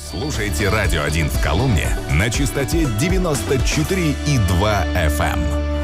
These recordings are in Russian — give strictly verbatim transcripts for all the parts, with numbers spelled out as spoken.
Слушайте «Радио один» в Коломне на частоте девяносто четыре и два эф эм.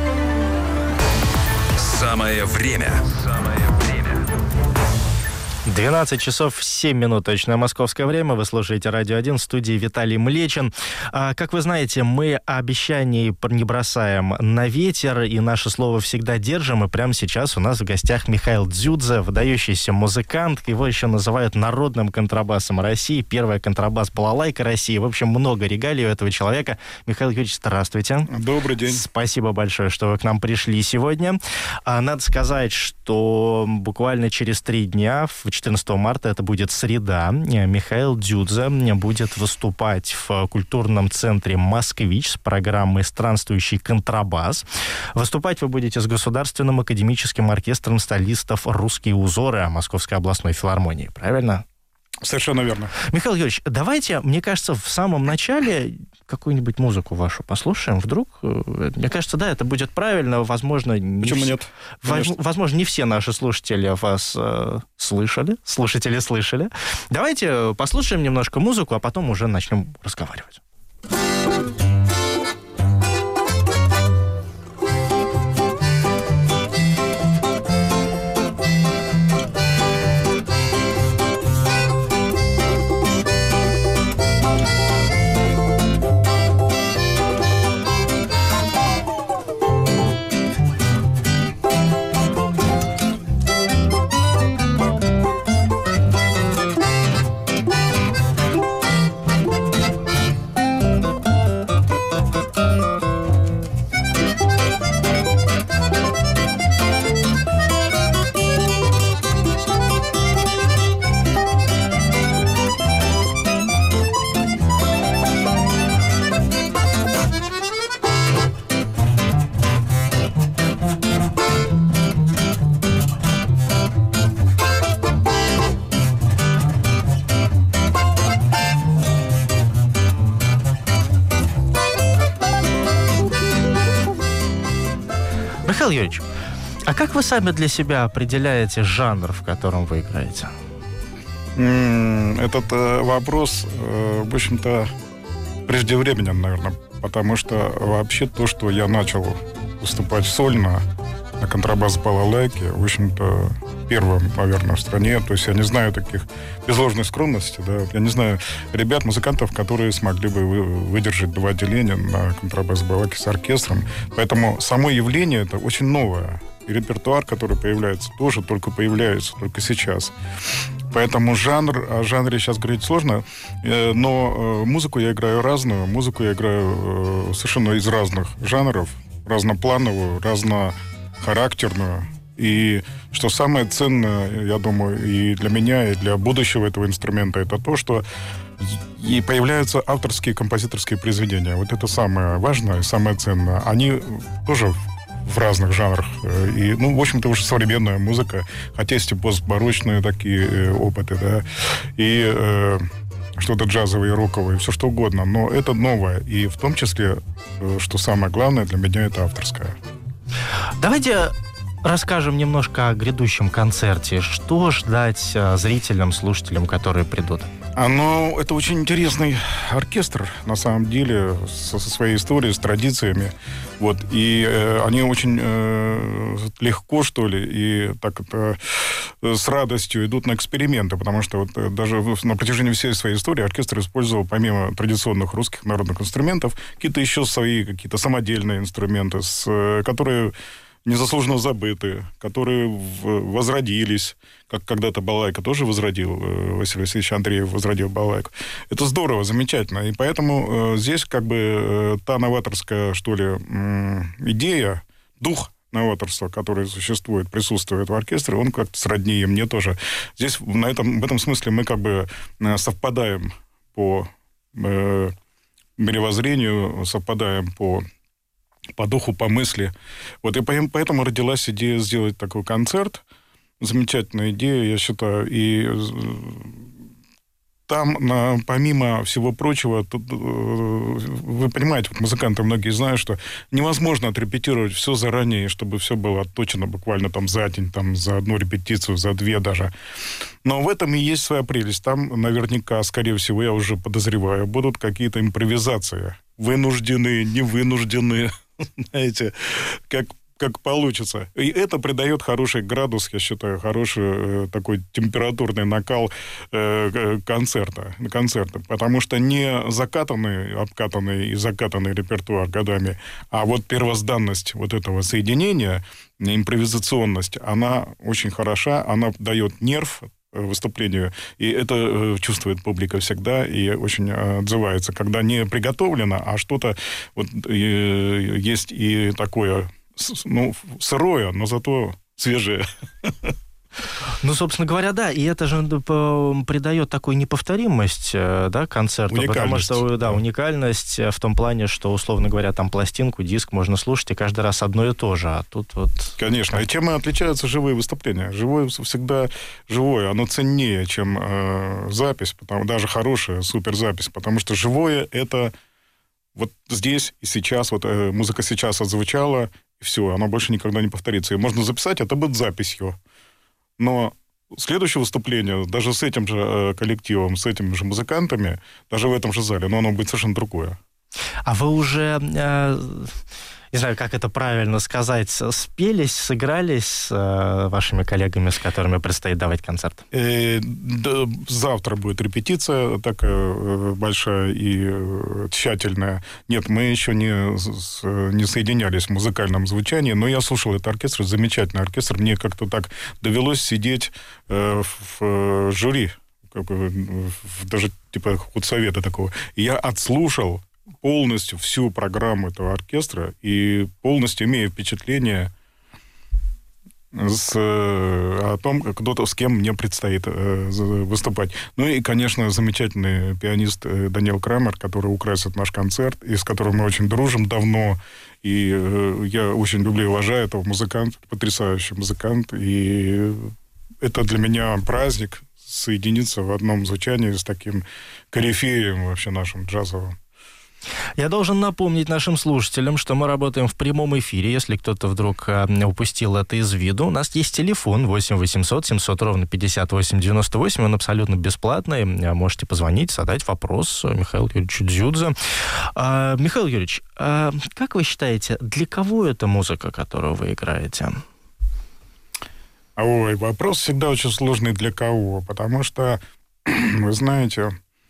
Самое время. Самое время. двенадцать часов семь минут, точное московское время. Вы слушаете «Радио один», в студии Виталий Млечин. А, как вы знаете, мы обещаний не бросаем на ветер, и наше слово всегда держим. И прямо сейчас у нас в гостях Михаил Дзюдзе, выдающийся музыкант. Его еще называют народным контрабасом России. Первая контрабас-балалайка России. В общем, много регалий у этого человека. Михаил Юрьевич, здравствуйте. Добрый день. Спасибо большое, что вы к нам пришли сегодня. А, надо сказать, что буквально через три дня, в четырнадцатого марта, это будет среда, Михаил Дзюдзе будет выступать в культурном центре «Москвич» с программой «Странствующий контрабас». Выступать вы будете с Государственным академическим оркестром солистов «Русские узоры» Московской областной филармонии. Правильно? Совершенно верно. Михаил Юрьевич, давайте, мне кажется, в самом начале какую-нибудь музыку вашу послушаем. Вдруг, мне кажется, да, это будет правильно. Возможно, не Почему вс... нет? Конечно. Возможно, не все наши слушатели вас э, слышали, слушатели слышали. Давайте послушаем немножко музыку, а потом уже начнем разговаривать. Михаил Юрьевич, а как вы сами для себя определяете жанр, в котором вы играете? Этот э, вопрос, э, в общем-то, преждевременен, наверное, потому что вообще то, что я начал выступать сольно на контрабас-балалайке, в общем-то, первым, наверное, в стране. То есть я не знаю таких, без ложной скромности, да, я не знаю ребят, музыкантов, которые смогли бы вы, выдержать два отделения на контрабас-балалайке с оркестром. Поэтому само явление это очень новое. И репертуар, который появляется, тоже только появляется, только сейчас. Поэтому жанр, о жанре сейчас говорить сложно, но музыку я играю разную, музыку я играю совершенно из разных жанров, разноплановую, разнохарактерную. И что самое ценное, я думаю, и для меня, и для будущего этого инструмента, это то, что и появляются авторские композиторские произведения. Вот это самое важное и самое ценное. Они тоже в разных жанрах. И, ну, в общем-то, уже современная музыка, хотя есть и постбарочные такие опыты, да, и э, что-то джазовое, роковое, все что угодно. Но это новое. И в том числе, что самое главное для меня, это авторское. Давайте расскажем немножко о грядущем концерте. Что ждать э, зрителям, слушателям, которые придут? Оно, это очень интересный оркестр, на самом деле, со, со своей историей, с традициями. Вот, и э, они очень э, легко, что ли, и так это, э, с радостью идут на эксперименты, потому что вот, э, даже в, на протяжении всей своей истории оркестр использовал, помимо традиционных русских народных инструментов, какие-то еще свои, какие-то самодельные инструменты, с, э, которые незаслуженно забыты, которые возродились, как когда-то балалайка тоже возродил, Василий Васильевич Андреев возродил балалайку. Это здорово, замечательно. И поэтому здесь как бы та новаторская, что ли, идея, дух новаторства, который существует, присутствует в оркестре, он как-то сродни и мне тоже. Здесь на этом, в этом смысле мы как бы совпадаем по э, мировоззрению, совпадаем по по духу, по мысли. Вот и поэтому родилась идея сделать такой концерт. Замечательная идея, я считаю. И там, помимо всего прочего, тут, вы понимаете, вот музыканты многие знают, что невозможно отрепетировать все заранее, чтобы все было отточено буквально там за день, там, за одну репетицию, за две даже. Но в этом и есть своя прелесть. Там наверняка, скорее всего, я уже подозреваю, будут какие-то импровизации. Вынужденные, невынужденные, знаете, как как получится. И это придает хороший градус, я считаю, хороший э, такой температурный накал э, концерта, концерта. Потому что не закатанный, обкатанный и закатанный репертуар годами, а вот первозданность вот этого соединения, импровизационность, она очень хороша, она дает нерв выступлению, и это э, чувствует публика всегда и очень э, отзывается. Когда не приготовлено, а что-то вот, э, есть и такое, ну, сырое, но зато свежее. Ну, собственно говоря, да, и это же придает такую неповторимость, да, концерту, потому что, да, да, уникальность в том плане, что, условно говоря, там пластинку, диск можно слушать, и каждый раз одно и то же, а тут вот... Конечно, и чем отличаются живые выступления? Живое всегда живое, оно ценнее, чем э, запись, потому, даже хорошая суперзапись, потому что живое — это вот здесь и сейчас, вот э, музыка сейчас отзвучала, и все, она больше никогда не повторится. Ее можно записать, это будет записью. Но следующее выступление, даже с этим же э, коллективом, с этими же музыкантами, даже в этом же зале, но оно будет совершенно другое. А вы уже, э, не знаю, как это правильно сказать, спелись, сыгрались с э, вашими коллегами, с которыми предстоит давать концерт? Э, да, завтра будет репетиция такая э, большая и э, тщательная. Нет, мы еще не, с, не соединялись в музыкальном звучании, но я слушал этот оркестр, замечательный оркестр. Мне как-то так довелось сидеть э, в, в жюри, как, в, даже типа худсовета такого. И я отслушал полностью всю программу этого оркестра и полностью имею впечатление с, о том, кто-то, с кем мне предстоит э, выступать. Ну и, конечно, замечательный пианист Даниэл Крамер, который украсит наш концерт, и с которым мы очень дружим давно. И э, я очень люблю и уважаю этого музыканта, потрясающий музыкант. И это для меня праздник соединиться в одном звучании с таким корифеем вообще нашим джазовым. Я должен напомнить нашим слушателям, что мы работаем в прямом эфире. Если кто-то вдруг упустил это из виду, у нас есть телефон восемь восемьсот семьсот ровно пятьдесят восемь девяносто восемь. Он абсолютно бесплатный. Можете позвонить, задать вопрос Михаилу Юрьевичу Дзюдзе. А, Михаил Юрьевич, а как вы считаете, для кого эта музыка, которую вы играете? Ой, вопрос всегда очень сложный для кого, потому что, вы знаете...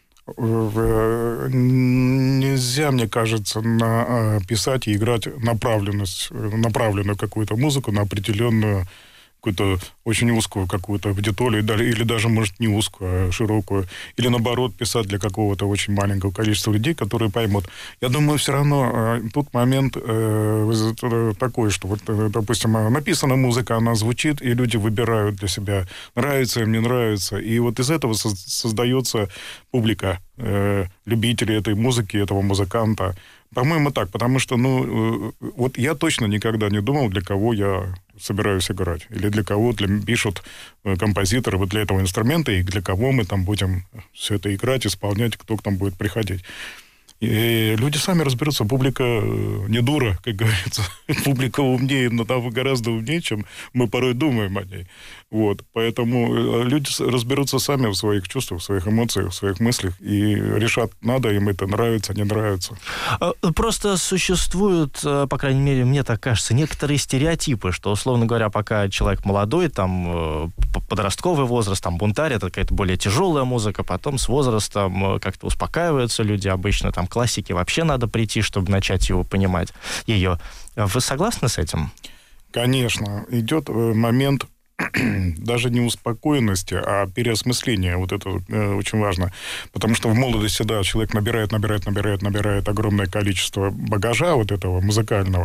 Нельзя, мне кажется, на, писать и играть направленность, направленную какую-то музыку на определенную, какую-то очень узкую какую-то аудиторию, или даже, может, не узкую, а широкую. Или, наоборот, писать для какого-то очень маленького количества людей, которые поймут. Я думаю, все равно тут момент э, такой, что, вот, допустим, написана музыка, она звучит, и люди выбирают для себя, нравится им, не нравится. И вот из этого создается публика, э, любители этой музыки, этого музыканта. По-моему, так, потому что, ну, вот я точно никогда не думал, для кого я собираюсь играть. Или для кого для, пишут композиторы вот для этого инструмента, и для кого мы там будем все это играть, исполнять, кто к нам будет приходить. И люди сами разберутся. Публика не дура, как говорится. Публика умнее, но там гораздо умнее, чем мы порой думаем о ней. Вот. Поэтому люди разберутся сами в своих чувствах, в своих эмоциях, в своих мыслях и решат, надо им это, нравится, не нравится. Просто существуют, по крайней мере, мне так кажется, некоторые стереотипы, что, условно говоря, пока человек молодой, там, подростковый возраст, там, бунтарь, это какая-то более тяжелая музыка, потом с возрастом как-то успокаиваются люди, обычно там классике вообще надо прийти, чтобы начать его понимать, ее. Вы согласны с этим? Конечно. Идет момент даже не успокоенности, а переосмысления. Вот это э, очень важно. Потому что в молодости, да, человек набирает, набирает, набирает, набирает огромное количество багажа вот этого музыкального.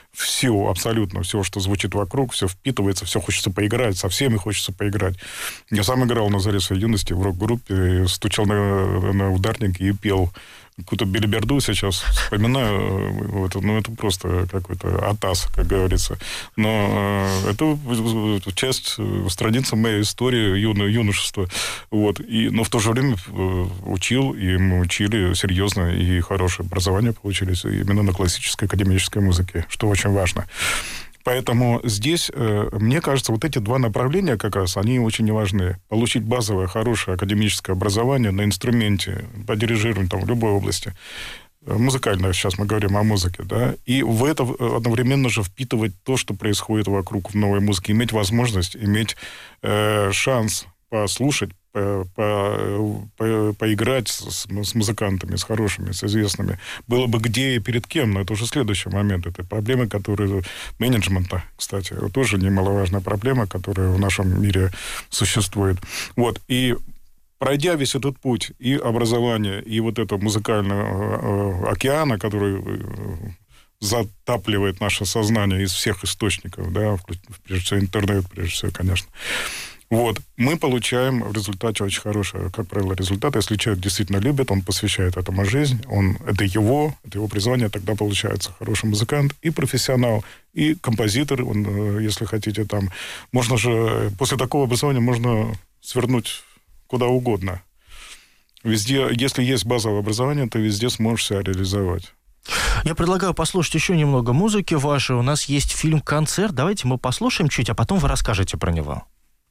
все, абсолютно все, что звучит вокруг, все впитывается, все хочется поиграть, со всеми хочется поиграть. Я сам играл на заре своей юности в рок-группе, стучал на, на ударник и пел какую-то белиберду сейчас вспоминаю, это, ну, это просто какой-то атас, как говорится. Но э, это часть страницы моей истории юно, юношества. Вот. И, но в то же время учил, и мы учили серьезно, и хорошее образование получились именно на классической академической музыке, что очень важно. Поэтому здесь, мне кажется, вот эти два направления как раз, они очень важны. Получить базовое, хорошее академическое образование на инструменте, по дирижированию там, в любой области. Музыкально, сейчас мы говорим о музыке, да, и в это одновременно же впитывать то, что происходит вокруг в новой музыке, иметь возможность, иметь э, шанс послушать, по, по, по, поиграть с, с музыкантами, с хорошими, с известными. Было бы где и перед кем, но это уже следующий момент. Это проблемы, которые... Менеджмента, кстати, тоже немаловажная проблема, которая в нашем мире существует. Вот. И пройдя весь этот путь и образование, и вот этого музыкального океана, который затапливает наше сознание из всех источников, да, прежде всего интернет, прежде всего, конечно, вот, мы получаем в результате очень хороший, как правило, результат. Если человек действительно любит, он посвящает этому жизнь, он, это его, это его призвание, тогда получается хороший музыкант и профессионал, и композитор, он, если хотите, там, можно же, после такого образования можно свернуть куда угодно. Везде, если есть базовое образование, то везде сможешь себя реализовать. Я предлагаю послушать еще немного музыки вашей. У нас есть фильм «Концерт». Давайте мы послушаем чуть, а потом вы расскажете про него.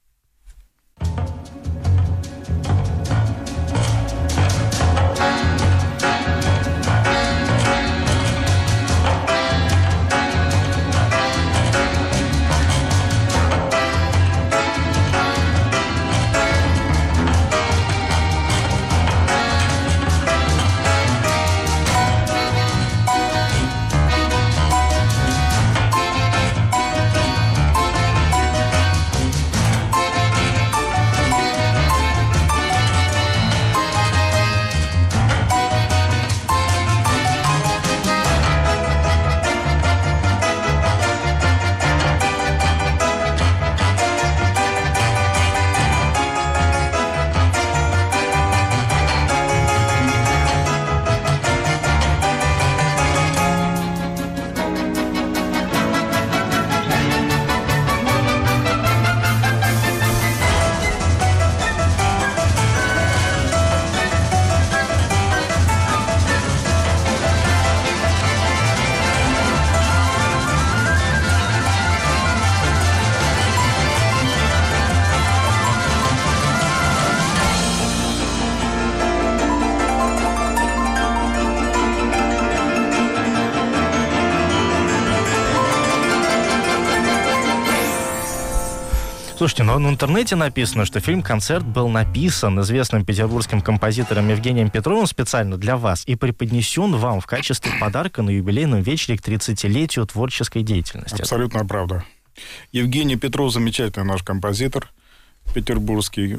Слушайте, но в интернете написано, что фильм «Концерт» был написан известным петербургским композитором Евгением Петровым специально для вас и преподнесен вам в качестве подарка на юбилейном вечере к тридцатилетию творческой деятельности. Абсолютно правда. Евгений Петров замечательный наш композитор петербургский.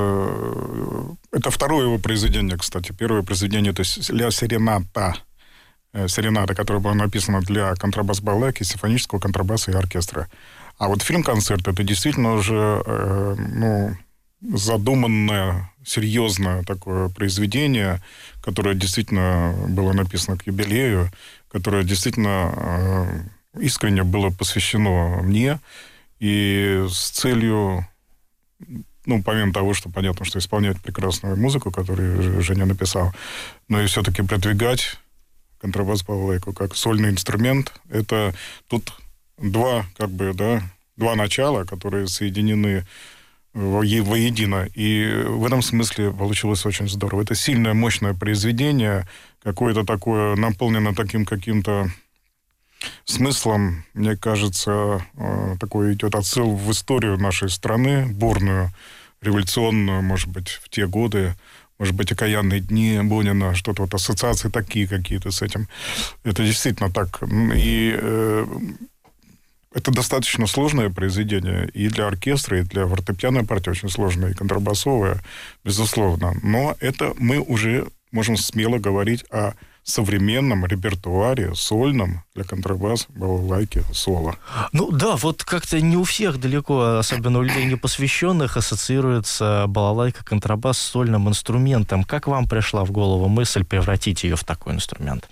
Это второе его произведение, кстати. Первое произведение, то есть «Ля Серената». Серената, которая была написана для контрабас-балалайки, симфонического контрабаса и оркестра. А вот фильм-концерт — это действительно уже э, ну, задуманное, серьезное такое произведение, которое действительно было написано к юбилею, которое действительно э, искренне было посвящено мне, и с целью, ну, помимо того, что понятно, что исполнять прекрасную музыку, которую Женя написал, но и все-таки продвигать контрабас-балалайку как сольный инструмент. Это тут два, как бы, да, два начала, которые соединены воедино. И в этом смысле получилось очень здорово. Это сильное, мощное произведение, какое-то такое, наполнено таким каким-то смыслом, мне кажется, такой идет отсыл в историю нашей страны, бурную, революционную, может быть, в те годы, может быть, окаянные дни Бунина, что-то вот ассоциации такие какие-то с этим. Это действительно так. И э, это достаточно сложное произведение и для оркестра, и для фортепианной партии очень сложное, и контрабасовое, безусловно. Но это мы уже можем смело говорить о современном репертуаре сольном для контрабаса, балалайки, соло. Ну да, вот как-то не у всех далеко, особенно у людей непосвященных, ассоциируется балалайка, контрабас с сольным инструментом. Как вам пришла в голову мысль превратить ее в такой инструмент?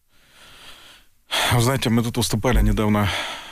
Вы знаете, мы тут выступали недавно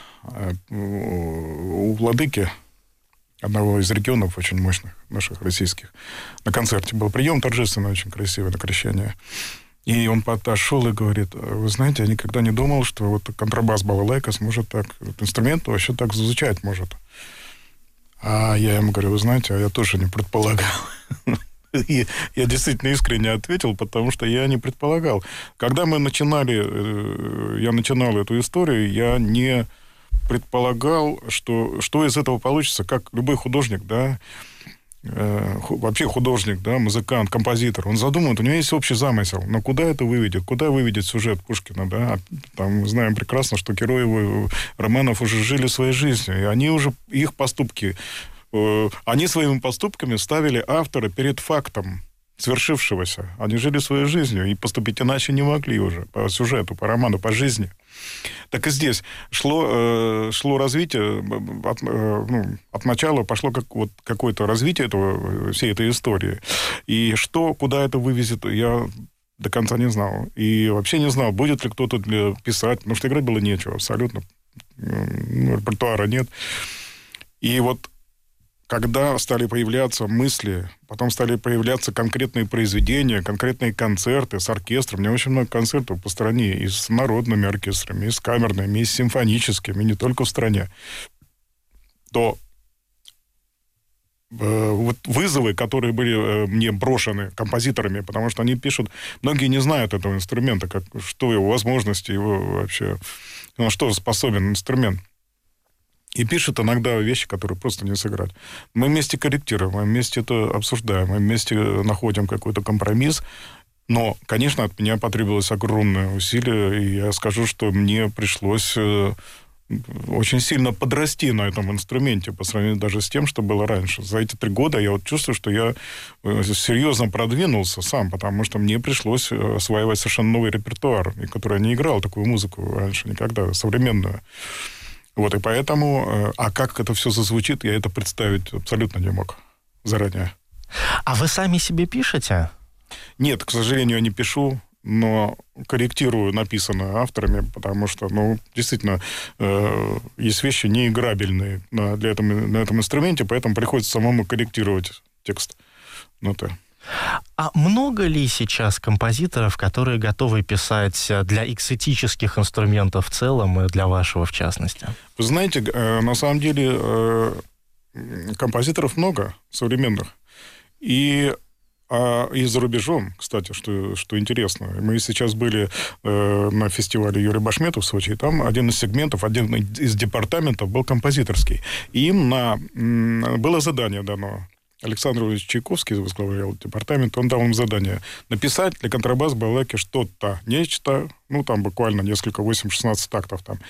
у владыки одного из регионов очень мощных, наших российских. На концерте был прием торжественный, очень красивый, на крещение. И он подошел и говорит: вы знаете, я никогда не думал, что вот контрабас балалайка сможет так, этот инструмент вообще так звучать может. А я ему говорю: вы знаете, а я тоже не предполагал. И я действительно искренне ответил, потому что я не предполагал. Когда мы начинали, я начинал эту историю, я не предполагал, что, что из этого получится, как любой художник, да, э, вообще художник, да, музыкант, композитор, он задумывает, у него есть общий замысел, но куда это выведет, куда выведет сюжет Пушкина, да, там мы знаем прекрасно, что герои его романов уже жили своей жизнью, и они уже, их поступки, э, они своими поступками ставили автора перед фактом свершившегося, они жили своей жизнью, и поступить иначе не могли уже, по сюжету, по роману, по жизни. Так и здесь шло, э, шло развитие, от, э, ну, от начала пошло как, вот, какое-то развитие этого, всей этой истории. И что, куда это вывезет, я до конца не знал. И вообще не знал, будет ли кто-то для писать, потому что играть было нечего абсолютно. Ну, репертуара нет. И вот когда стали появляться мысли, потом стали появляться конкретные произведения, конкретные концерты с оркестром. У меня очень много концертов по стране, и с народными оркестрами, и с камерными, и с симфоническими, и не только в стране. То э, вот вызовы, которые были э, мне брошены композиторами, потому что они пишут, многие не знают этого инструмента, как, что его возможности, его вообще, на что способен инструмент. И пишет иногда вещи, которые просто не сыграть. Мы вместе корректируем, мы вместе это обсуждаем, мы вместе находим какой-то компромисс. Но, конечно, от меня потребовалось огромное усилие, и я скажу, что мне пришлось очень сильно подрасти на этом инструменте по сравнению даже с тем, что было раньше. За эти три года я вот чувствую, что я серьезно продвинулся сам, потому что мне пришлось осваивать совершенно новый репертуар, который я не играл такую музыку раньше никогда, современную. Вот, и поэтому, а как это все зазвучит, я это представить абсолютно не мог заранее. А вы сами себе пишете? Нет, к сожалению, я не пишу, но корректирую написанное авторами, потому что, ну, действительно, э, есть вещи неиграбельные на, для этого, на этом инструменте, поэтому приходится самому корректировать текст ноты. А много ли сейчас композиторов, которые готовы писать для экзотических инструментов в целом и для вашего в частности? Вы знаете, на самом деле композиторов много современных. И, и за рубежом, кстати, что, что интересно. Мы сейчас были на фестивале Юрия Башметова в Сочи, и там один из сегментов, один из департаментов был композиторский. И им на, было задание дано. Александр Ильич Чайковский возглавлял департамент, он дал им задание написать для контрабас балалайки что-то, нечто, ну, там буквально несколько, восемь-шестнадцать тактов там.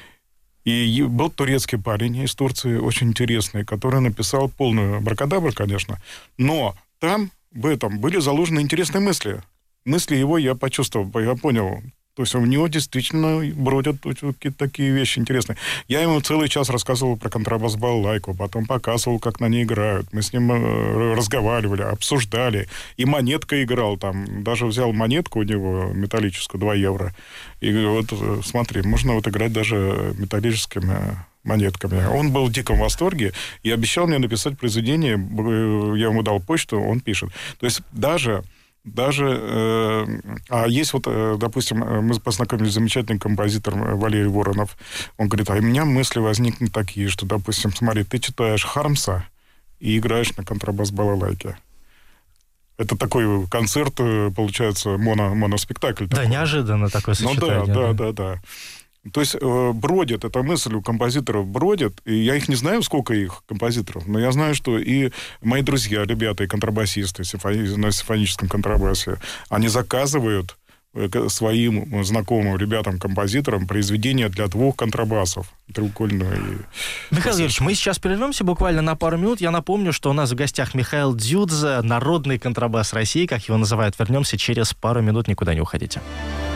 И был турецкий парень из Турции, очень интересный, который написал полную абракадабру, конечно, но там в этом были заложены интересные мысли. Мысли его я почувствовал, я понял. То есть у него действительно бродят какие-то такие вещи интересные. Я ему целый час рассказывал про контрабас-балалайку, потом показывал, как на ней играют. Мы с ним разговаривали, обсуждали. И монетка играл там. Даже взял монетку у него металлическую, два евро. И вот смотри, можно вот играть даже металлическими монетками. Он был в диком восторге и обещал мне написать произведение. Я ему дал почту, он пишет. То есть даже... Даже, э, а есть вот, э, допустим, мы познакомились с замечательным композитором Валерий Воронов. Он говорит, а у меня мысли возникли такие, что, допустим, смотри, ты читаешь Хармса и играешь на контрабас-балалайке. Это такой концерт, получается, моно, моноспектакль. Да, такой. Неожиданно такое сочетание. Ну да, да, да, да. То есть э, бродит, эта мысль у композиторов бродит, и я их не знаю, сколько их композиторов, но я знаю, что и мои друзья, ребята, и контрабасисты симфони... на симфоническом контрабасе, они заказывают своим знакомым ребятам-композиторам произведения для двух контрабасов. Треугольного и... Михаил Юрьевич, мы сейчас прервемся буквально на пару минут. Я напомню, что у нас в гостях Михаил Дзюдзе, народный контрабас России, как его называют. Вернемся через пару минут, никуда не уходите.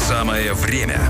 Самое время.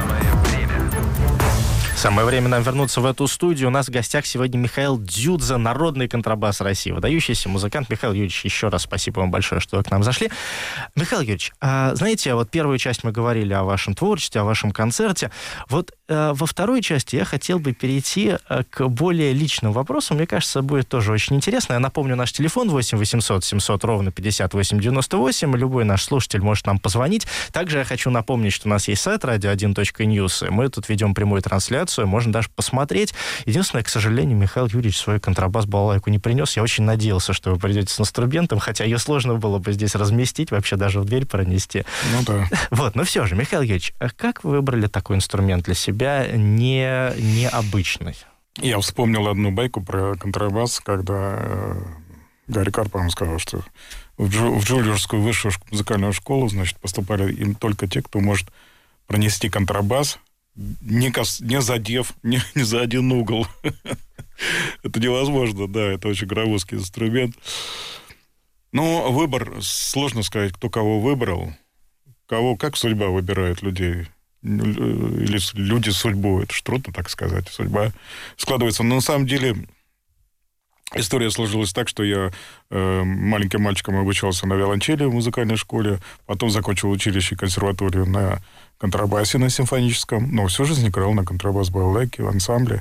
Самое время нам вернуться в эту студию. У нас в гостях сегодня Михаил Дзюдза, народный контрабас России, выдающийся музыкант. Михаил Юрьевич, еще раз спасибо вам большое, что вы к нам зашли. Михаил Юрьевич, а, знаете, вот первую часть мы говорили о вашем творчестве, о вашем концерте. Вот а, во второй части я хотел бы перейти а, к более личным вопросам. Мне кажется, будет тоже очень интересно. Я напомню, наш телефон восемь восемьсот семьсот ровно пятьдесят восемь девяносто восемь. Любой наш слушатель может нам позвонить. Также я хочу напомнить, что у нас есть сайт радио один точка ньюс. Мы тут ведем прямую трансляцию. Можно даже посмотреть. Единственное, к сожалению, Михаил Юрьевич свой контрабас-балалайку не принес. Я очень надеялся, что вы придете с инструментом, хотя ее сложно было бы здесь разместить, вообще даже в дверь пронести. Ну да. Вот, но все же, Михаил Юрьевич, как вы выбрали такой инструмент для себя не, необычный? Я вспомнил одну байку про контрабас, когда э, Гарри Карпов сказал, что в, Джу, в Джульерскую высшую музыкальную школу, значит, поступали им только те, кто может пронести контрабас, Не, кос, не задев, не, не за один угол. Это невозможно, да, это очень громоздкий инструмент. Но выбор, сложно сказать, кто кого выбрал, кого, как судьба выбирает людей, или люди судьбу, это ж трудно так сказать, судьба складывается. Но на самом деле история сложилась так, что я э, маленьким мальчиком обучался на виолончели в музыкальной школе, потом закончил училище и консерваторию на контрабасе на симфоническом, но всю жизнь играл на контрабас-балалайке, в ансамбле.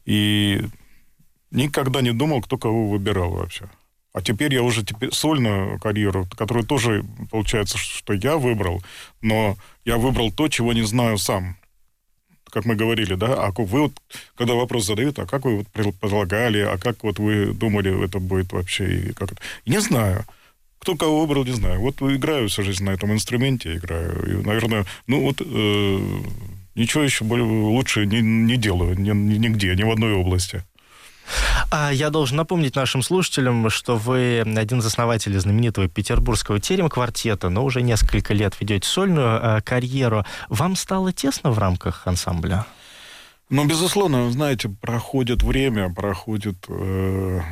И никогда не думал, кто кого выбирал вообще. А теперь я уже теперь сольную карьеру, которую тоже, получается, что я выбрал, но я выбрал то, чего не знаю сам. Как мы говорили, да, а вы вот, когда вопрос задают, а как вы вот предполагали, а как вот вы думали, это будет вообще, и как это? Не знаю. Кто кого выбрал, не знаю. Вот играю всю жизнь на этом инструменте, играю. И, наверное, ну вот э, ничего еще более лучше не, не делаю ни, нигде, ни в одной области. А я должен напомнить нашим слушателям, что вы один из основателей знаменитого петербургского терем-квартета, но уже несколько лет ведете сольную э, карьеру. Вам стало тесно в рамках ансамбля? Ну, безусловно, знаете, проходит время, проходит... Э,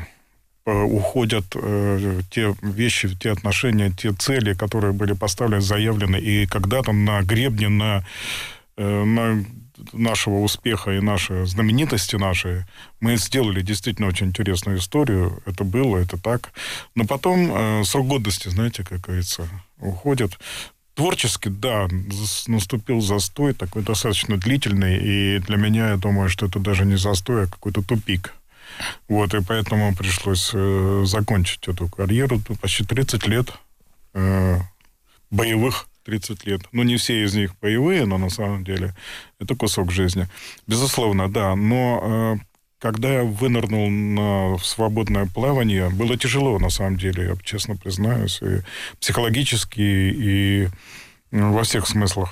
уходят э, те вещи, те отношения, те цели, которые были поставлены, заявлены, и когда-то на гребне, на, э, на нашего успеха и нашей знаменитости нашей мы сделали действительно очень интересную историю. Это было, это так. Но потом э, срок годности, знаете, как говорится, уходит. Творчески, да, наступил застой, такой достаточно длительный, и для меня, я думаю, что это даже не застой, а какой-то тупик. Вот, и поэтому пришлось э, закончить эту карьеру. Почти тридцать лет э, боевых, тридцать лет. Ну, не все из них боевые, но на самом деле это кусок жизни. Безусловно, да. Но э, когда я вынырнул на свободное плавание, было тяжело, на самом деле, я честно признаюсь, и психологически, и ну, во всех смыслах.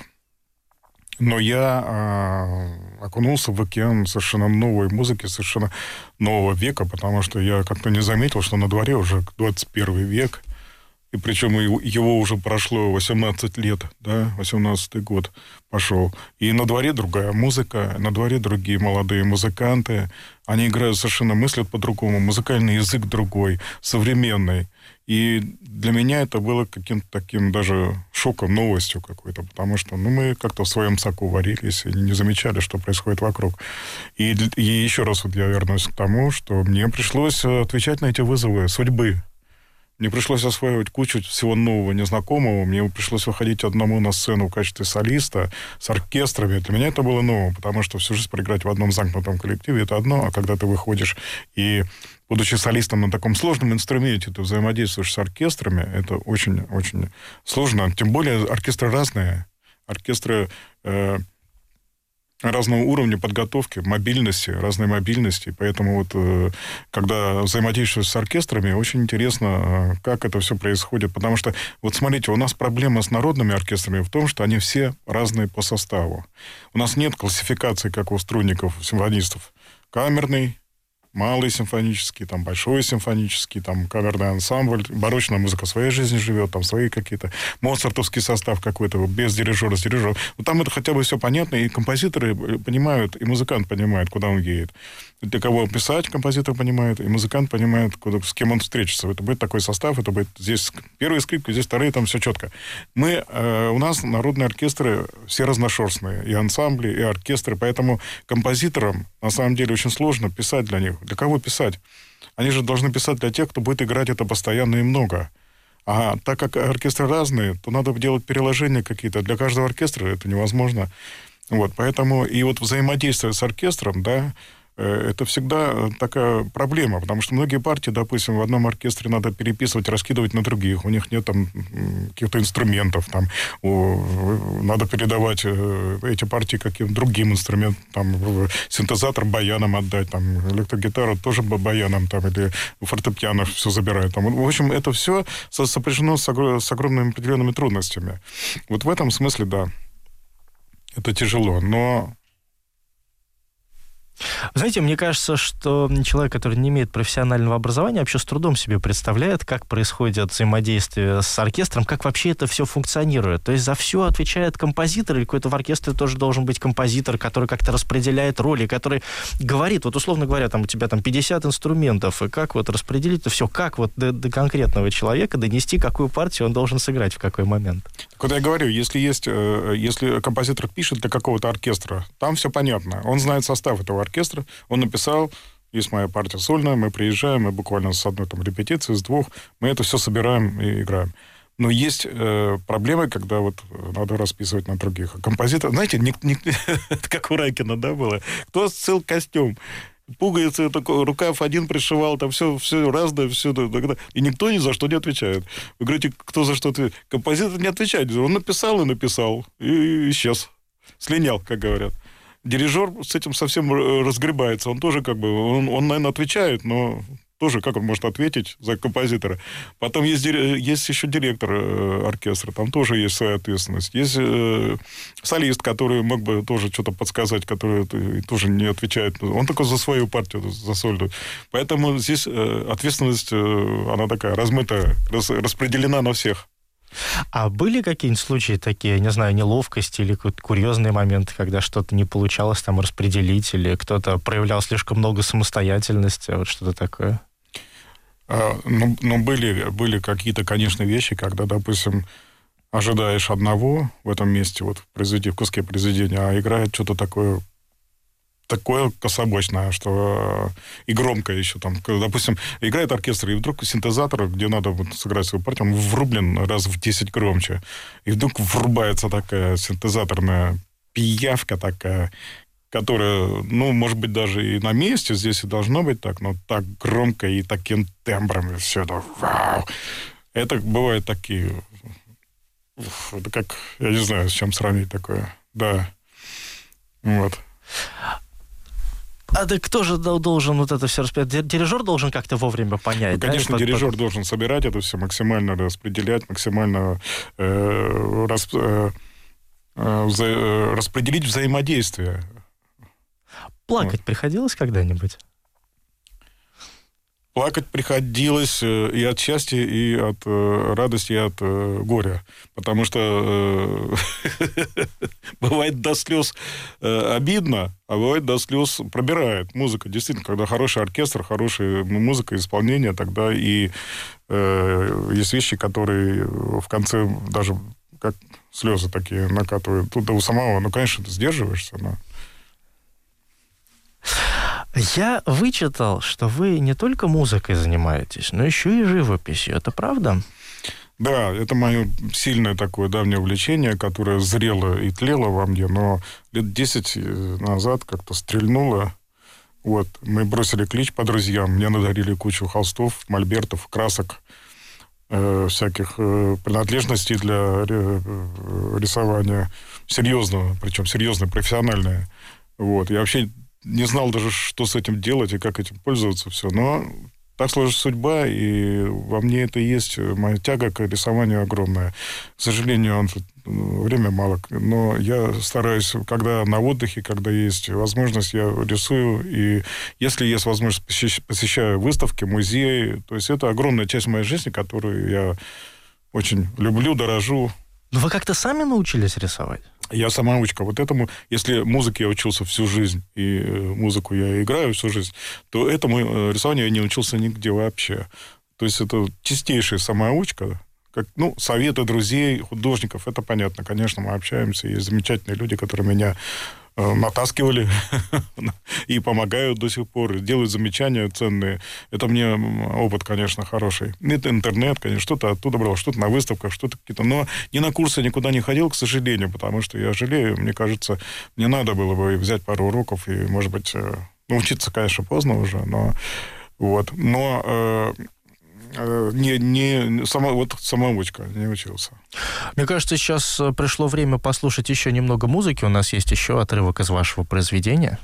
Но я э, окунулся в океан совершенно новой музыки, совершенно нового века, потому что я как-то не заметил, что на дворе уже двадцать первый век, и причем его уже прошло восемнадцать лет, да, восемнадцатый год пошел. И на дворе другая музыка, на дворе другие молодые музыканты, они играют совершенно, мыслят по-другому, музыкальный язык другой, современный. И для меня это было каким-то таким даже шоком, новостью какой-то, потому что ну, мы как-то в своем соку варились и не замечали, что происходит вокруг. И, и еще раз вот я вернусь к тому, что мне пришлось отвечать на эти вызовы судьбы. Мне пришлось осваивать кучу всего нового, незнакомого. Мне пришлось выходить одному на сцену в качестве солиста с оркестрами. Для меня это было ново, потому что всю жизнь проиграть в одном замкнутом коллективе — это одно, а когда ты выходишь и, будучи солистом на таком сложном инструменте, ты взаимодействуешь с оркестрами, это очень-очень сложно. Тем более оркестры разные. Оркестры... Э, разного уровня подготовки, мобильности, разной мобильности. Поэтому вот, когда взаимодействуешь с оркестрами, очень интересно, как это все происходит. Потому что, вот смотрите, у нас проблема с народными оркестрами в том, что они все разные по составу. У нас нет классификации, как у струнников, симфонистов. Камерный, малый симфонический, там большой симфонический, там камерный ансамбль, барочная музыка своей жизнью живет, там свои какие-то, моцартовский состав какой-то, без дирижера, с дирижером. Ну, там это хотя бы все понятно, и композиторы понимают, и музыкант понимает, куда он едет. Для кого писать, композитор понимает, и музыкант понимает, куда, с кем он встретится. Это будет такой состав, это будет здесь первые скрипки, здесь вторые, там все четко. Мы, э, у нас народные оркестры все разношерстные, и ансамбли, и оркестры, поэтому композиторам, на самом деле, очень сложно писать для них. Для кого писать? Они же должны писать для тех, кто будет играть это постоянно и много. А так как оркестры разные, то надо делать переложения какие-то. Для каждого оркестра это невозможно. Вот, поэтому и вот взаимодействие с оркестром, да, это всегда такая проблема, потому что многие партии, допустим, в одном оркестре надо переписывать, раскидывать на других, у них нет там каких-то инструментов, там, у, надо передавать эти партии каким-то другим инструментам, там, синтезатор баянам отдать, там, электрогитару тоже баянам, там, или фортепиано все забирают. Там. В общем, это все сопряжено с, огр- с огромными определенными трудностями. Вот в этом смысле, да, это тяжело, но... Знаете, мне кажется, что человек, который не имеет профессионального образования, вообще с трудом себе представляет, как происходит взаимодействие с оркестром, как вообще это все функционирует. То есть за все отвечает композитор, или какой-то в оркестре тоже должен быть композитор, который как-то распределяет роли, который говорит, вот условно говоря, там у тебя там пятьдесят инструментов, и как вот распределить это все, как вот до, до конкретного человека донести, какую партию он должен сыграть в какой момент. Куда я говорю, если есть, если композитор пишет для какого-то оркестра, там все понятно, он знает состав этого оркестра, он написал, есть моя партия сольная, мы приезжаем, мы буквально с одной там репетиции, с двух, мы это все собираем и играем. Но есть э, проблемы, когда вот надо расписывать на других. А композитор, знаете, не, не, как у Райкина, да, было, кто сцел костюм, пуговицы, такой, рукав один пришивал, там все, все разное, все, и никто ни за что не отвечает. Вы говорите, кто за что отвечает? Композитор не отвечает, он написал и написал, и исчез, слинял, как говорят. Дирижер с этим совсем разгребается, он тоже как бы, он, он наверное, отвечает, но тоже как он может ответить за композитора. Потом есть, есть еще директор оркестра, там тоже есть своя ответственность. Есть э, солист, который мог бы тоже что-то подсказать, который тоже не отвечает. Он только за свою партию, за сольную. Поэтому здесь э, ответственность, э, она такая размытая, рас, распределена на всех. А были какие-нибудь случаи такие, не знаю, неловкости или курьезные моменты, когда что-то не получалось там распределить, или кто-то проявлял слишком много самостоятельности, вот что-то такое? А, ну, ну, были, были какие-то, конечно, вещи, когда, допустим, ожидаешь одного в этом месте, вот в произведении, в куске произведения, а играет что-то такое, такое кособочное, что и громкое еще там. Допустим, играет оркестр, и вдруг синтезатор, где надо вот сыграть свою партию, он врублен раз в десять громче. И вдруг врубается такая синтезаторная пиявка такая, которая, ну, может быть, даже и на месте здесь и должно быть так, но так громко и таким тембром, и все это вау. Это бывают такие... Это как... Я не знаю, с чем сравнить такое. Да. Вот. А да кто же должен вот это все распределять? Дирижер должен как-то вовремя понять, ну, конечно, да? дирижер под... должен собирать это все, максимально распределять, максимально э, рас, э, э, распределить взаимодействие. Плакать вот. Приходилось когда-нибудь? Плакать приходилось и от счастья, и от э, радости, и от э, горя. Потому что э, бывает до слез э, обидно, а бывает до слез пробирает музыка. Действительно, когда хороший оркестр, хорошая музыка, исполнение, тогда и э, есть вещи, которые в конце даже как слезы такие накатывают. Тут у самого, ну, конечно, ты сдерживаешься, но... Я вычитал, что вы не только музыкой занимаетесь, но еще и живописью. Это правда? Да, это мое сильное такое давнее увлечение, которое зрело и тлело во мне, но лет десять назад как-то стрельнуло. Вот. Мы бросили клич по друзьям, мне надарили кучу холстов, мольбертов, красок, э, всяких э, принадлежностей для э, рисования серьезного, причем серьезное, профессиональное. Вот. Я вообще не знал даже, что с этим делать и как этим пользоваться, все. Но так сложилась судьба, и во мне это и есть моя тяга к рисованию огромная. К сожалению, он время мало. Но я стараюсь, когда на отдыхе, когда есть возможность, я рисую. И если есть возможность, посещаю выставки, музеи. То есть это огромная часть моей жизни, которую я очень люблю, дорожу. Но вы как-то сами научились рисовать? Я самоучка. Вот этому, если музыке я учился всю жизнь, и музыку я играю всю жизнь, то этому рисованию я не учился нигде вообще. То есть это чистейшая самоучка. Как, ну, советы друзей, художников, это понятно. Конечно, мы общаемся. Есть замечательные люди, которые меня э, натаскивали и помогают до сих пор, делают замечания ценные. Это мне опыт, конечно, хороший. Это интернет, конечно, что-то оттуда брал, что-то на выставках, что-то какие-то. Но ни на курсы никуда не ходил, к сожалению, потому что я жалею. Мне кажется, мне надо было бы взять пару уроков и, может быть, э, научиться, конечно, поздно уже, но вот. Но... Э, Не, не, сама, вот самоучка, не учился. Мне кажется, сейчас пришло время послушать еще немного музыки. У нас есть еще отрывок из вашего произведения.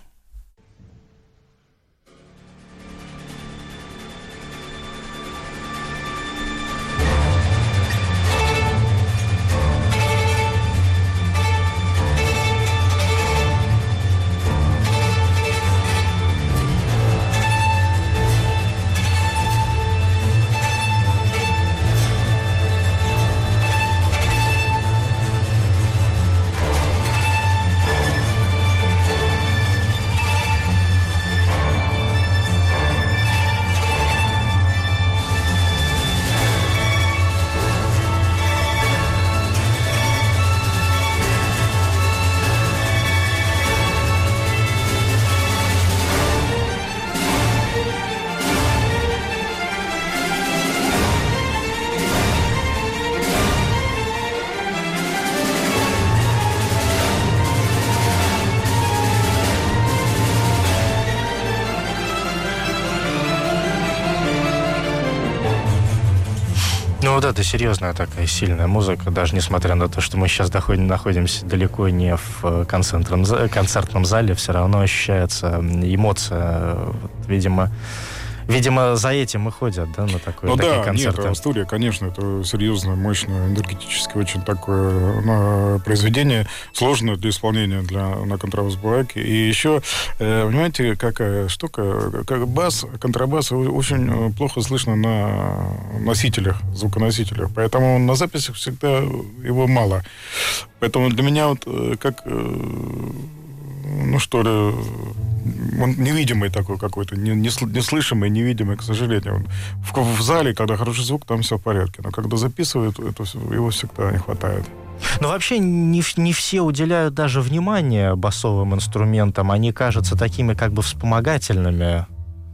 Ну вот это серьезная такая сильная музыка, даже несмотря на то, что мы сейчас доходим, находимся далеко не в концертном, концертном зале, все равно ощущается эмоция, вот, видимо... Видимо, за этим и ходят, да, на такое, ну, такие да, концерты. Нет, Астурия, конечно, это серьезное, мощное, энергетически очень такое ну, произведение, сложное для исполнения для, на контрабас-балалайке. И еще, э, понимаете, какая штука, как бас, контрабас очень плохо слышно на носителях, звуконосителях, поэтому на записях всегда его мало. Поэтому для меня вот как... ну, что ли, он невидимый такой какой-то, неслышимый, невидимый, к сожалению. В, в зале, когда хороший звук, там все в порядке. Но когда записывают, это, его всегда не хватает. Но вообще не, не все уделяют даже внимание басовым инструментам. Они кажутся такими как бы вспомогательными.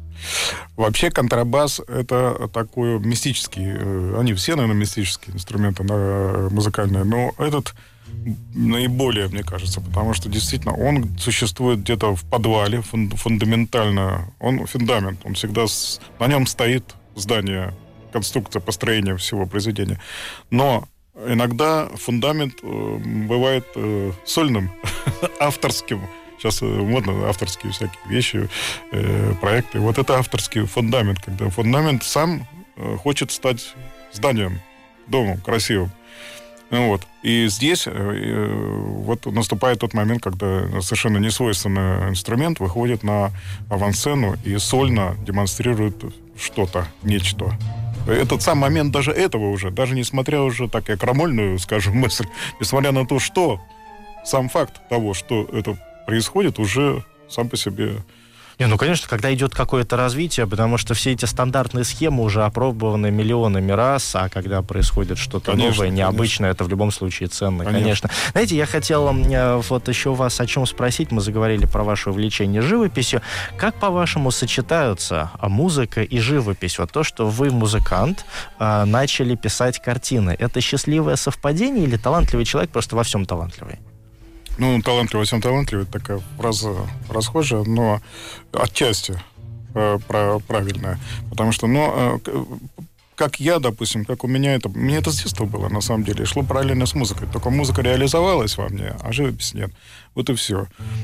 Вообще контрабас — это такой мистический... Они все, наверное, мистические инструменты музыкальные, но этот... наиболее, мне кажется, потому что действительно он существует где-то в подвале, фунд, фундаментально. Он фундамент, он всегда с, на нем стоит здание, конструкция, построение всего произведения. Но иногда фундамент э, бывает э, сольным, авторским. Сейчас модно авторские всякие вещи, э, проекты. Вот это авторский фундамент, когда фундамент сам э, хочет стать зданием, домом красивым. Вот. И здесь э, вот наступает тот момент, когда совершенно несвойственный инструмент выходит на авансцену и сольно демонстрирует что-то, нечто. Этот сам момент даже этого уже, даже несмотря уже так я крамольную, скажем, мысль, несмотря на то, что сам факт того, что это происходит, уже сам по себе... Не, ну, конечно, когда идет какое-то развитие, потому что все эти стандартные схемы уже опробованы миллионами раз, а когда происходит что-то конечно, новое, необычное, конечно. Это в любом случае ценно, конечно. конечно. Знаете, я хотел вот еще вас о чем спросить. Мы заговорили про ваше увлечение живописью. Как, по-вашему, сочетаются музыка и живопись? Вот то, что вы, музыкант, начали писать картины. Это счастливое совпадение или талантливый человек просто во всем талантливый? Ну, талантливый, всем талантливый, такая фраза расхожая, но отчасти э, правильная. Потому что, ну, э, как я, допустим, как у меня это... Мне это с детства было, на самом деле. Шло параллельно с музыкой. Только музыка реализовалась во мне, а живопись нет. Вот и все.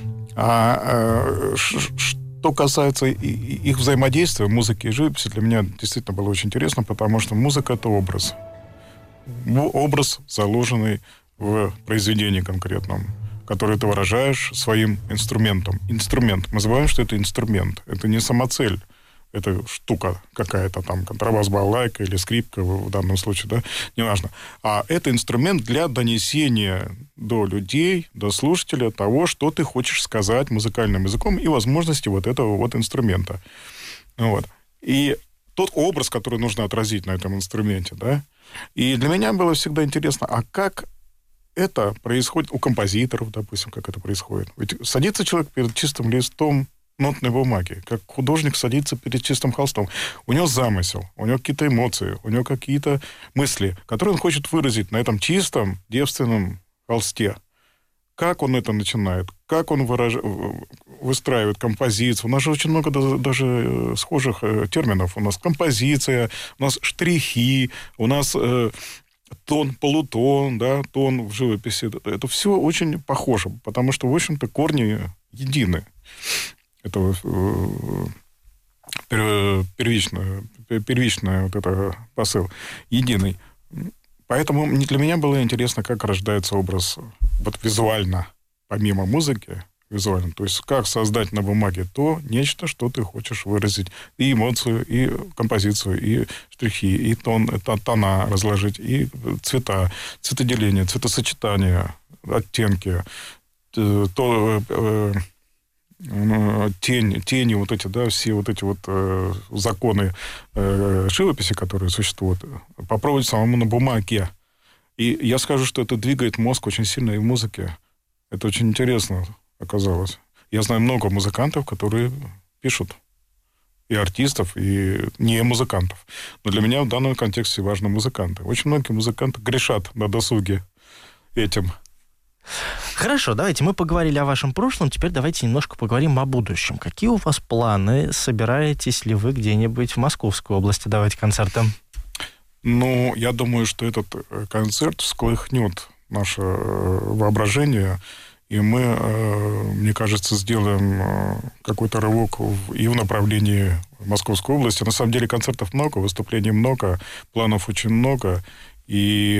А э, ш, что касается и, и их взаимодействия, музыки и живописи, для меня действительно было очень интересно, потому что музыка — это образ. Образ, заложенный в произведении конкретном, который ты выражаешь своим инструментом. Инструмент. Мы забываем, что это инструмент. Это не самоцель. Это штука какая-то там, контрабас, балалайка или скрипка в данном случае, да, неважно. А это инструмент для донесения до людей, до слушателя того, что ты хочешь сказать музыкальным языком и возможности вот этого вот инструмента. Вот. И тот образ, который нужно отразить на этом инструменте, да. И для меня было всегда интересно, а как это происходит у композиторов, допустим, как это происходит. Ведь садится человек перед чистым листом нотной бумаги, как художник садится перед чистым холстом. У него замысел, у него какие-то эмоции, у него какие-то мысли, которые он хочет выразить на этом чистом, девственном холсте. Как он это начинает? Как он выраж... выстраивает композицию? У нас же очень много даже схожих терминов. У нас композиция, у нас штрихи, у нас... тон, полутон, да, тон в живописи. Это все очень похоже, потому что, в общем-то, корни едины. Это первичный, первичный вот это посыл единый. Поэтому для меня было интересно, как рождается образ вот визуально, помимо музыки, визуально. То есть, как создать на бумаге то нечто, что ты хочешь выразить. И эмоцию, и композицию, и штрихи, и тон, это тона разложить, и цвета, цветоделение, цветосочетание, оттенки, то, э, э, тень, тени, вот эти, да, все вот эти вот э, законы э, живописи, которые существуют, попробовать самому на бумаге. И я скажу, что это двигает мозг очень сильно и в музыке. Это очень интересно оказалось. Я знаю много музыкантов, которые пишут. И артистов, и не музыкантов. Но для меня в данном контексте важны музыканты. Очень многие музыканты грешат на досуге этим. Хорошо, давайте. Мы поговорили о вашем прошлом, теперь давайте немножко поговорим о будущем. Какие у вас планы? Собираетесь ли вы где-нибудь в Московской области давать концерты? Ну, я думаю, что этот концерт всколыхнет наше воображение, и мы, мне кажется, сделаем какой-то рывок и в направлении Московской области. На самом деле концертов много, выступлений много, планов очень много. И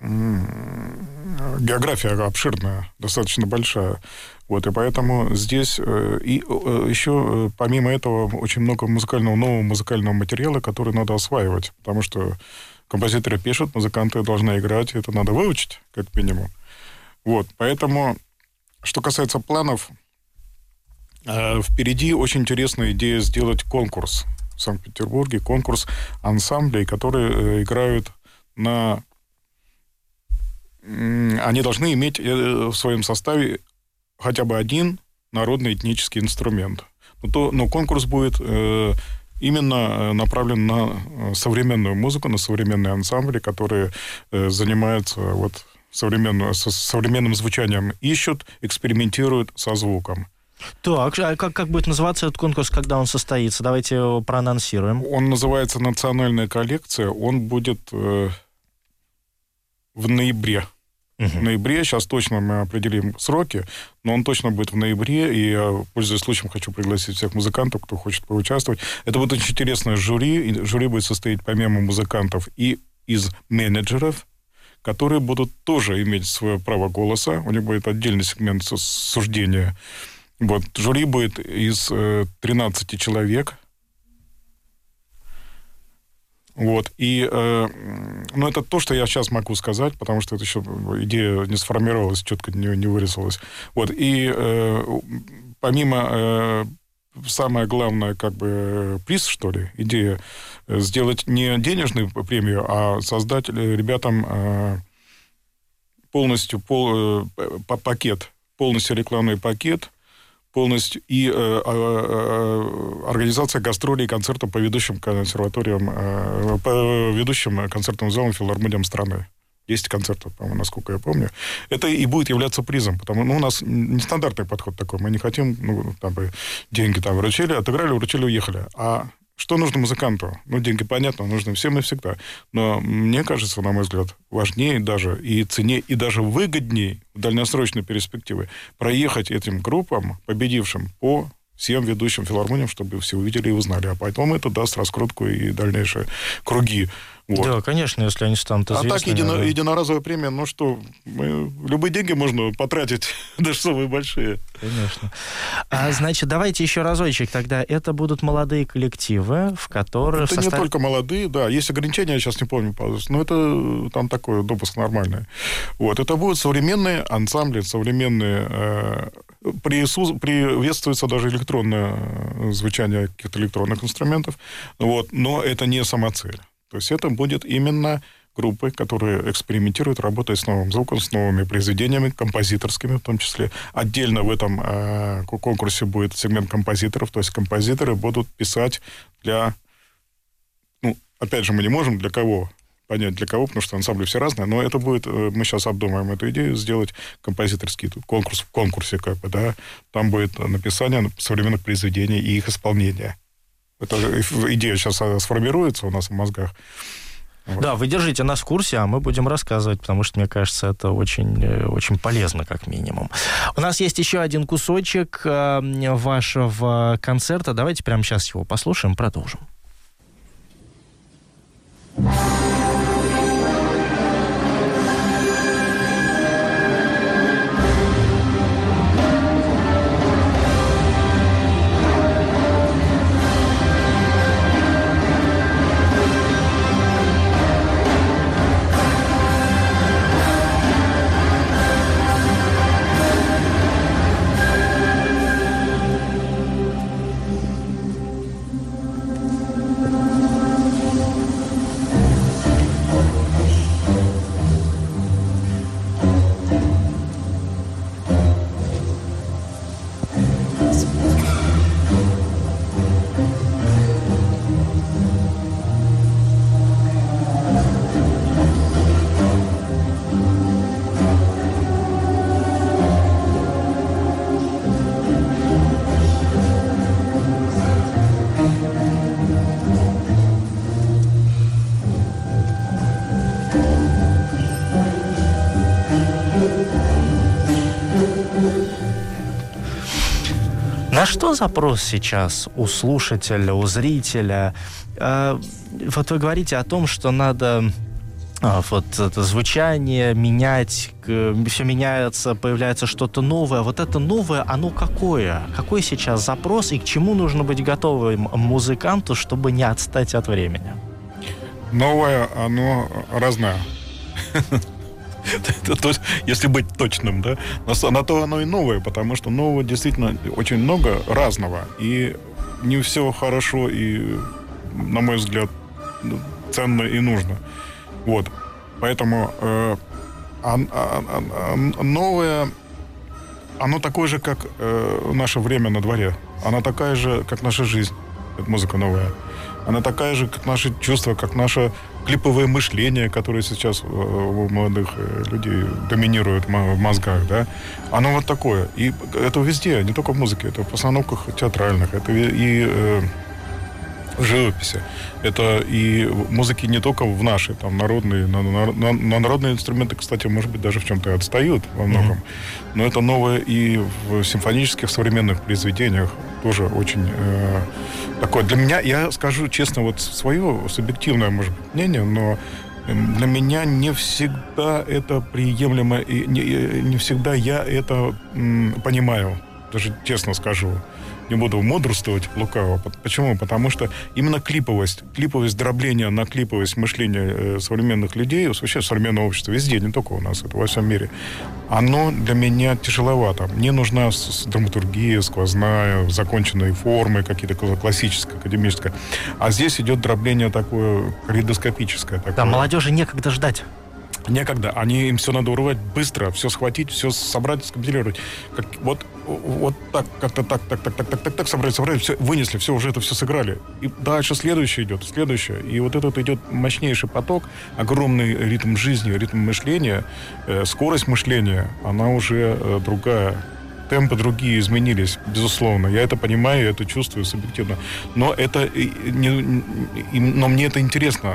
география обширная, достаточно большая. Вот, и поэтому здесь и еще, помимо этого, очень много музыкального, нового музыкального материала, который надо осваивать. Потому что композиторы пишут, музыканты должны играть, это надо выучить, как минимум. Вот, поэтому... Что касается планов, э, впереди очень интересная идея сделать конкурс в Санкт-Петербурге, конкурс ансамблей, которые э, играют на... Э, они должны иметь э, в своем составе хотя бы один народный этнический инструмент. Но, то, но конкурс будет э, именно направлен на современную музыку, на современные ансамбли, которые э, занимаются... вот, Современную, со современным звучанием, ищут, экспериментируют со звуком. Так, а как, как будет называться этот конкурс, когда он состоится? Давайте его проанонсируем. Он называется «Национальная коллекция». Он будет э, в ноябре. Uh-huh. В ноябре. Сейчас точно мы определим сроки, но он точно будет в ноябре. И я, пользуясь случаем, хочу пригласить всех музыкантов, кто хочет поучаствовать. Это будет очень интересное жюри. И жюри будет состоять помимо музыкантов и из менеджеров, которые будут тоже иметь свое право голоса. У них будет отдельный сегмент суждения. Вот. Жюри будет из э, тринадцати человек. Вот. И, э, ну, это то, что я сейчас могу сказать, потому что это еще идея не сформировалась, четко не, не вырисовалась. Вот. И э, помимо... Э, самое главное, как бы, приз, что ли, идея сделать не денежную премию, а создать ребятам полностью пол, пакет, полностью рекламный пакет, полностью и организация гастролей и концертов по ведущим консерваториям, по ведущим концертным залам, филармониям страны. десять концертов, по-моему, насколько я помню. Это и будет являться призом, потому что ну, у нас нестандартный подход такой. Мы не хотим, ну, там, деньги там вручили, отыграли, вручили, уехали. А что нужно музыканту? Ну, деньги, понятно, нужны всем и всегда. Но мне кажется, на мой взгляд, важнее даже и ценнее, и даже выгоднее в дальносрочной перспективе проехать этим группам, победившим, по всем ведущим филармониям, чтобы все увидели и узнали. А потом это даст раскрутку и дальнейшие круги. Вот. Да, конечно, если они станут известными. А так, едино, да. единоразовая премия, ну что, мы, любые деньги можно потратить, даже самые большие. Конечно. А, значит, давайте еще разочек тогда. Это будут молодые коллективы, в которых... Это состав... не только молодые, да. Есть ограничения, я сейчас не помню, но это там такой допуск нормальный. Вот. Это будут современные ансамбли, современные... Э, приветствуется даже электронное звучание каких-то электронных инструментов. Вот. Но это не самоцель. То есть это будет именно группы, которые экспериментируют, работают с новым звуком, с новыми произведениями, композиторскими в том числе. Отдельно в этом э, конкурсе будет сегмент композиторов, то есть композиторы будут писать для... Ну, опять же, мы не можем для кого понять, для кого, потому что ансамбли все разные, но это будет... Мы сейчас обдумаем эту идею, сделать композиторский конкурс в конкурсе, как бы, да. Там будет написание современных произведений и их исполнение. Эта идея сейчас сформируется у нас в мозгах. Вот. Да, вы держите нас в курсе, а мы будем рассказывать, потому что, мне кажется, это очень, очень полезно, как минимум. У нас есть еще один кусочек вашего концерта. Давайте прямо сейчас его послушаем, продолжим. На что запрос сейчас у слушателя, у зрителя? Вот вы говорите о том, что надо вот это звучание менять, все меняется, появляется что-то новое. Вот это новое, оно какое? Какой сейчас запрос и к чему нужно быть готовым музыканту, чтобы не отстать от времени? Новое, оно разное. То есть, если быть точным, да, на то оно и новое, потому что нового действительно очень много разного, и не все хорошо и, на мой взгляд, ценно и нужно. Вот. Поэтому э, а, а, а, новое, оно такое же, как э, наше время на дворе. Она такая же, как наша жизнь. Это музыка новая. Она такая же, как наши чувства, как наше клиповое мышление, которое сейчас у молодых людей доминирует в мозгах, да. Оно вот такое. И это везде, не только в музыке, это в постановках театральных, это и э, в живописи. Это и музыки не только в нашей, там, народные, на, на, на народные инструменты, кстати, может быть, даже в чем-то отстают во многом. Mm-hmm. Но это новое и в симфонических современных произведениях тоже очень э, такое. Для меня, я скажу честно, вот свое субъективное, может быть, мнение, но для меня не всегда это приемлемо, и не, не всегда я это м, понимаю, даже честно скажу. Не буду мудрствовать лукаво. Почему? Потому что именно клиповость, клиповость дробления на клиповость мышления современных людей, вообще современного общества, везде, не только у нас, это во всем мире, оно для меня тяжеловато. Мне нужна драматургия сквозная, законченные формы, какие-то классические, академические. А здесь идет дробление такое калейдоскопическое. Такое. Да, молодежи некогда ждать. Некогда. Они, им все надо урвать быстро, все схватить, все собрать, скомпилировать. Как, вот, вот так, как-то так, так, так, так, так, так, так, собрать, собрать, все, вынесли, все, уже это все сыграли. И дальше следующее идет, следующее. И вот этот идет мощнейший поток, огромный ритм жизни, ритм мышления, э, скорость мышления, она уже э, другая. Темпы другие изменились, безусловно. Я это понимаю, я это чувствую субъективно. Но это не, но мне это интересно.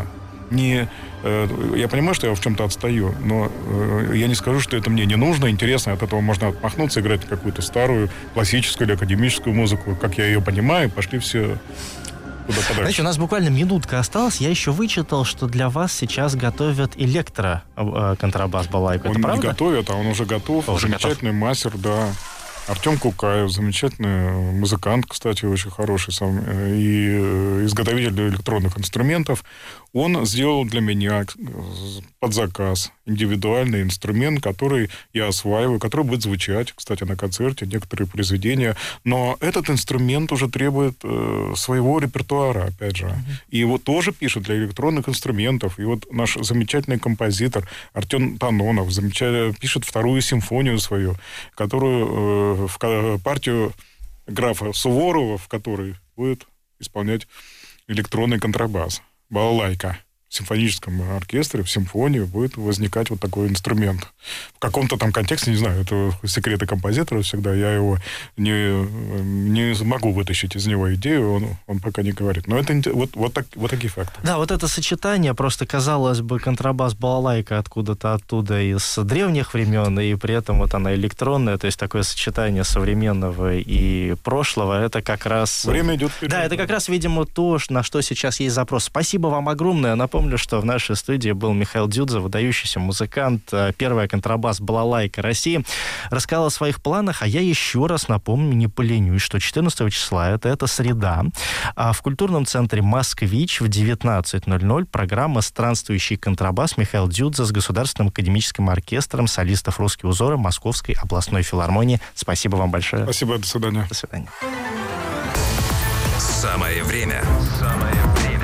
не... Я понимаю, что я в чем-то отстаю, но я не скажу, что это мне не нужно, интересно, от этого можно отмахнуться, играть какую-то старую, классическую или академическую музыку, как я ее понимаю, пошли все куда подальше. Знаете, у нас буквально минутка осталась. Я еще вычитал, что для вас сейчас готовят электро-контрабас балалайку. Это он правда? не готовят, а он уже готов. Уже замечательный готов. мастер, да. Артем Кукаев, замечательный музыкант, кстати, очень хороший сам, и изготовитель электронных инструментов. Он сделал для меня под заказ индивидуальный инструмент, который я осваиваю, который будет звучать, кстати, на концерте, некоторые произведения. Но этот инструмент уже требует э, своего репертуара, опять же. Mm-hmm. И его тоже пишут для электронных инструментов. И вот наш замечательный композитор Артем Танонов замечательно пишет вторую симфонию свою, которую... Э, в партию графа Суворова, в которой будет исполнять электронный контрабас. Балалайка. В симфоническом оркестре, в симфонии будет возникать вот такой инструмент. В каком-то там контексте, не знаю, это секреты композитора всегда, я его не, не могу вытащить из него идею, он, он пока не говорит. Но это вот, вот, так, вот такие факты. Да, вот это сочетание, просто казалось бы, контрабас-балалайка откуда-то оттуда из древних времен, и при этом вот она электронная, то есть такое сочетание современного и прошлого, это как раз... Время идет вперед. Да, это как раз, видимо, то, на что сейчас есть запрос. Спасибо вам огромное. Напомню, что в нашей студии был Михаил Дюдза, выдающийся музыкант, первая контрабас-балалайка России. Рассказал о своих планах, а я еще раз напомню, не поленюсь, что четырнадцатого числа, это, это среда, в культурном центре «Москвич» в девятнадцать ноль ноль программа «Странствующий контрабас» Михаил Дюдза с Государственным академическим оркестром солистов «Русские узоры» Московской областной филармонии. Спасибо вам большое. Спасибо, до свидания. До свидания. Самое время. Самое время.